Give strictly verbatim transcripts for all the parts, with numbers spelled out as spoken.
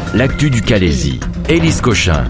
l'actu du Calaisis. Élise Cochin.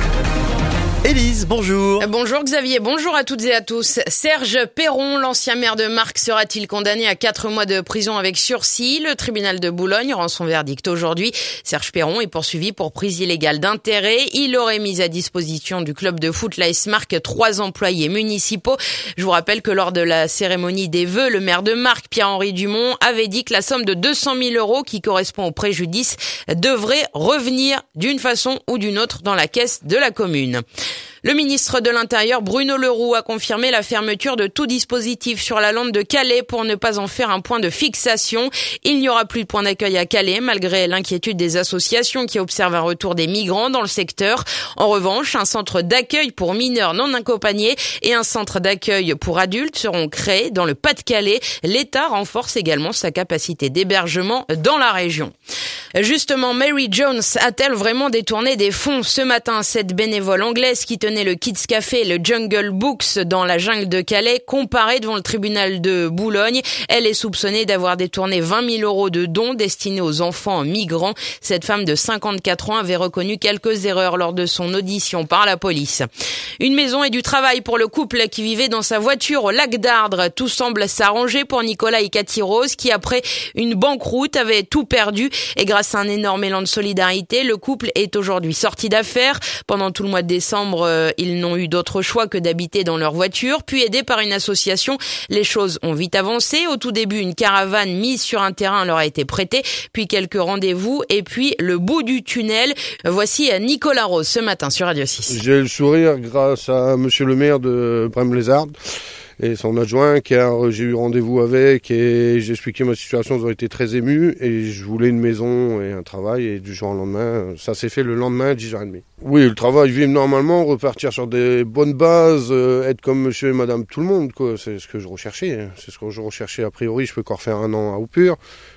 Élise, bonjour. Bonjour Xavier, bonjour à toutes et à tous. Serge Perron, l'ancien maire de Marcq, sera-t-il condamné à quatre mois de prison avec sursis? Le tribunal de Boulogne rend son verdict aujourd'hui. Serge Perron est poursuivi pour prise illégale d'intérêt. Il aurait mis à disposition du club de foot l'A S Marcq trois employés municipaux. Je vous rappelle que lors de la cérémonie des vœux, le maire de Marcq, Pierre-Henri Dumont, avait dit que la somme de deux cent mille euros qui correspond au préjudice devrait revenir d'une façon ou d'une autre dans la caisse de la commune. Le ministre de l'Intérieur, Bruno Le Roux, a confirmé la fermeture de tout dispositif sur la lande de Calais pour ne pas en faire un point de fixation. Il n'y aura plus de point d'accueil à Calais, malgré l'inquiétude des associations qui observent un retour des migrants dans le secteur. En revanche, un centre d'accueil pour mineurs non accompagnés et un centre d'accueil pour adultes seront créés dans le Pas-de-Calais. L'État renforce également sa capacité d'hébergement dans la région. Justement, Mary Jones a-t-elle vraiment détourné des fonds? Ce matin, cette bénévole anglaise qui tenait le Kids Café et le Jungle Books dans la jungle de Calais comparaît devant le tribunal de Boulogne. Elle est soupçonnée d'avoir détourné vingt mille euros de dons destinés aux enfants migrants. Cette femme de cinquante-quatre ans avait reconnu quelques erreurs lors de son audition par la police. Une maison et du travail pour le couple qui vivait dans sa voiture au lac d'Ardres. Tout semble s'arranger pour Nicolas et Cathy Rose qui, après une banqueroute, avaient tout perdu. Et grâce à un énorme élan de solidarité, le couple est aujourd'hui sorti d'affaires. Pendant tout le mois de décembre, euh, ils n'ont eu d'autre choix que d'habiter dans leur voiture. Puis, aidés par une association, les choses ont vite avancé. Au tout début, une caravane mise sur un terrain leur a été prêtée. Puis quelques rendez-vous. Et puis, le bout du tunnel. Voici Nicolas Rose ce matin sur Radio six. J'ai le sourire grâce à monsieur le maire de Braine-les-Ardes et son adjoint, car j'ai eu rendez-vous avec et j'ai expliqué ma situation. Ils ont été très émus et je voulais une maison et un travail, et du jour au lendemain, ça s'est fait le lendemain à dix heures trente. Oui, le travail, vivre normalement, repartir sur des bonnes bases, euh, être comme monsieur et madame tout le monde, quoi. C'est ce que je recherchais. C'est ce que je recherchais a priori. Je peux encore faire un an à Haupure.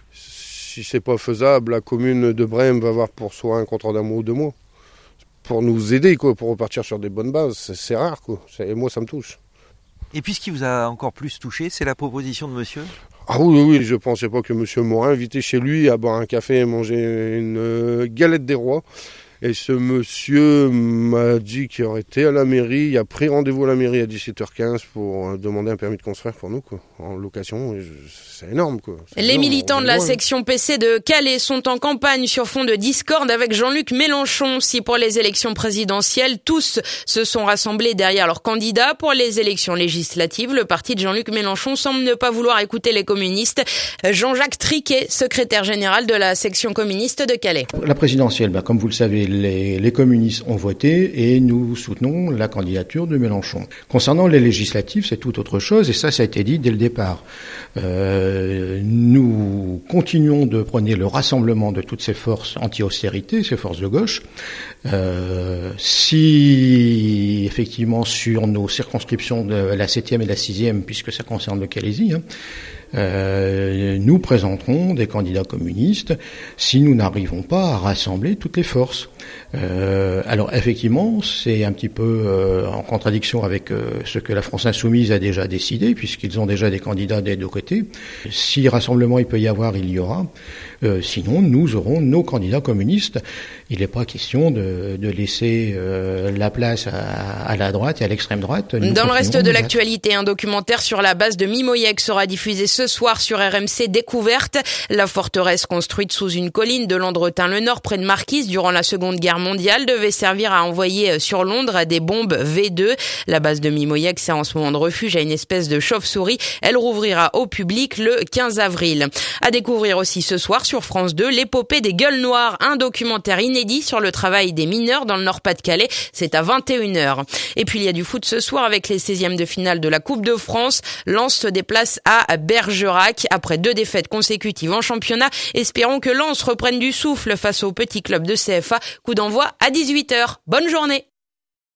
Si c'est pas faisable, la commune de Brême va avoir pour soi un contrat d'un mois ou deux mois pour nous aider, quoi, pour repartir sur des bonnes bases. C'est, c'est rare, quoi. C'est, et moi, ça me touche. Et puis ce qui vous a encore plus touché, c'est la proposition de monsieur? Ah oui, oui, je pensais pas que monsieur m'aurait invité chez lui à boire un café et manger une galette des rois. Et ce monsieur m'a dit qu'il aurait été à la mairie, il a pris rendez-vous à la mairie à dix-sept heures quinze pour demander un permis de construire pour nous, quoi, en location. Et je, c'est énorme, quoi. C'est Les énorme, militants de la loin. section P C de Calais sont en campagne sur fond de discorde avec Jean-Luc Mélenchon. Si pour les élections présidentielles, tous se sont rassemblés derrière leur candidat, pour les élections législatives, le parti de Jean-Luc Mélenchon semble ne pas vouloir écouter les communistes. Jean-Jacques Triquet, secrétaire général de la section communiste de Calais. La présidentielle, bah, comme vous le savez, Les, les communistes ont voté et nous soutenons la candidature de Mélenchon. Concernant les législatives, c'est tout autre chose, et ça, ça a été dit dès le départ. Euh, nous continuons de prôner le rassemblement de toutes ces forces anti-austérité, ces forces de gauche. Euh, si, effectivement, sur nos circonscriptions de la septième et la sixième, puisque ça concerne le Calaisis, hein, Euh, nous présenterons des candidats communistes si nous n'arrivons pas à rassembler toutes les forces. Euh, alors effectivement, c'est un petit peu euh, en contradiction avec euh, ce que la France Insoumise a déjà décidé, puisqu'ils ont déjà des candidats des deux côtés. Si rassemblement il peut y avoir, il y aura. Euh, sinon, nous aurons nos candidats communistes. Il n'est pas question de, de laisser euh, la place à, à la droite et à l'extrême droite. Nous Dans le reste de nous l'actualité, un documentaire sur la base de Mimoyec sera diffusé ce soir sur R M C Découverte. La forteresse construite sous une colline de Landretin-le-Nord près de Marquise durant la Seconde Guerre mondiale devait servir à envoyer sur Londres des bombes V deux. La base de Mimoyec sert en ce moment de refuge à une espèce de chauve-souris. Elle rouvrira au public le quinze avril. À découvrir aussi ce soir sur France deux, l'épopée des Gueules Noires, un documentaire inédit sur le travail des mineurs dans le Nord-Pas-de-Calais. C'est à vingt et une heures. Et puis il y a du foot ce soir avec les seizièmes de finale de la Coupe de France. Lens se déplace à Bergerac après deux défaites consécutives en championnat. Espérons que Lens reprenne du souffle face au petit club de C F A. Coup d'envoi à dix-huit heures. Bonne journée.